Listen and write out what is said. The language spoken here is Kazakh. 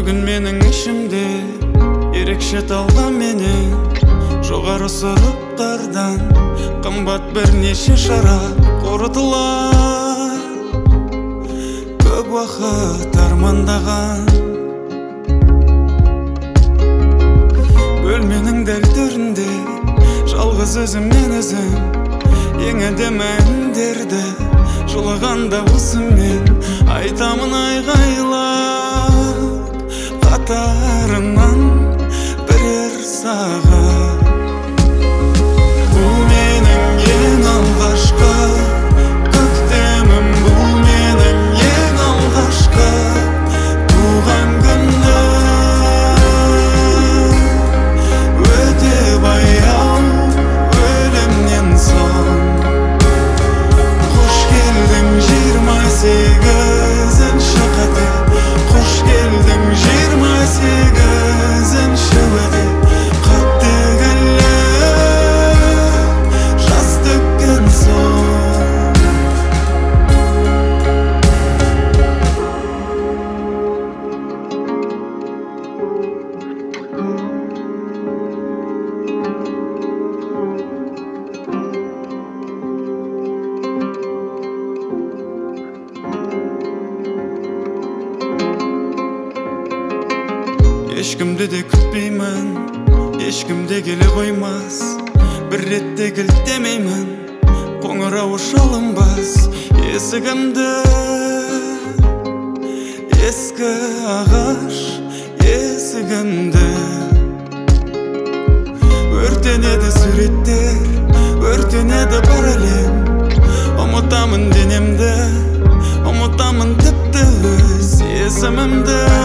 Бүгін менің ішімде ерекше талға менен жоғары сұрыптардан қымбат бірнеше шарап қорытылар. Көп уақыт армандаған бөлменің дәл төрінде жалғыз өзіммен өзім ең әдемі әндерді жылағанда осымен айтамын айғайлап қатарынан бірер саған. Бұл менің ең алғашқы көктемім, бұл менің ең алғашқы туған күнім. Өте баяу өлімнен соң қош келдің 28-ші қате, қош келдің 28-ші өте қатты гүлі жас төккен соң. Ешкімді де күтпеймін, ешкімде келе қоймас. Бір ретте кілттемеймін, қоңырауы шалынбас. Есігімді ескі ағаш есігімді өртенеді суреттер, өртенеді бар әлем. Ұмытамын денемді, ұмытамын тіпті өз есімімді.